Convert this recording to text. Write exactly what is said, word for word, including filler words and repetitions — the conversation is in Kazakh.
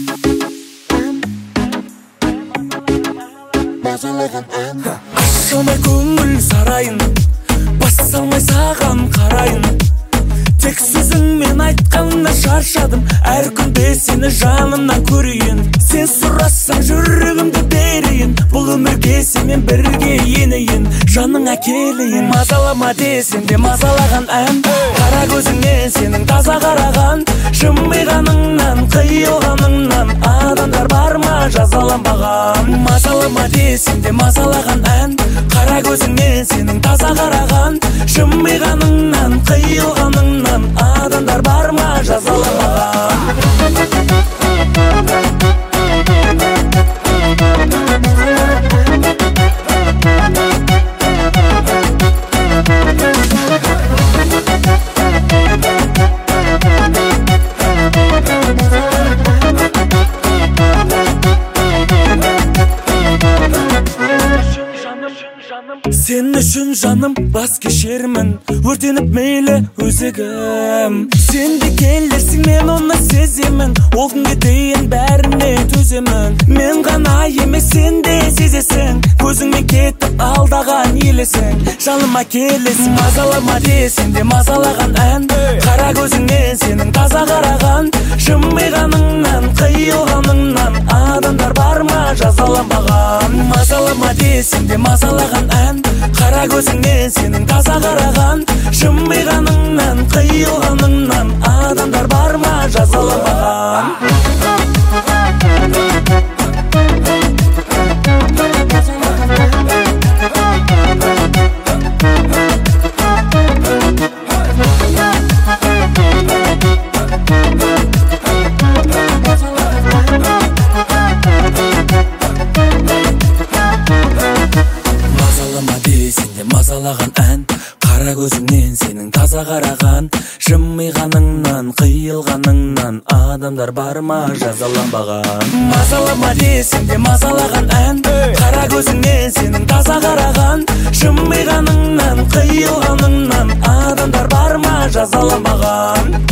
Ашылмай көңіл сарайын, бас салмай саған қарайын. Тек сөзіңмен айтқанына шаршадым, әр күнде сені жанымнан көрейін. Сен сұрасаң жүрегімді берейін, бұл өмірге сенмен бірге енейін, жаныңа келейін. Мазалама десең де мазалаған ән, қара көзіңнен сенің таза қараған, жымиғаныңнан, қиылғаныңнан адамдар бар ма жазаланбаған. Мазалама десең де мазалаған ән, қара көзіңнен сенің таза қараған, жымиғаныңнан, қиылғаныңнан адамдар бар ма жазаланбаған. Сен үшін жаным бас кешермін, өртеніп мейлі өзегім. Сен де келерсің, мен оны сеземін, ол күнге дейін бәріне төземін. Мен ғана емес сен де сезесің, көзіңмен кетіп алдаған елесің, жаныма келесің. Мазалама десең де мазалаған ән, қара көзіңнен сенің таза қараған, жымиғаныңнан, қиылғаныңнан адамдар бар ма жазаланбаған. Мазалама десең де мазалаған ән, қара көзіңнен сенің таза қараған, жымиғаныңнан, қиылғаныңнан адамдар бар ма жазаланбаған. Мазалаған ән, қара көзіңнен сенің таза қараған, жымиғаныңнан, қиылғаныңнан адамдар бар ма жазаланбаған. Мазалама десең де мазалаған ән, қара көзіңнен сенің таза қараған, жымиғаныңнан, қиылғаныңнан адамдар бар ма жазаланбаған.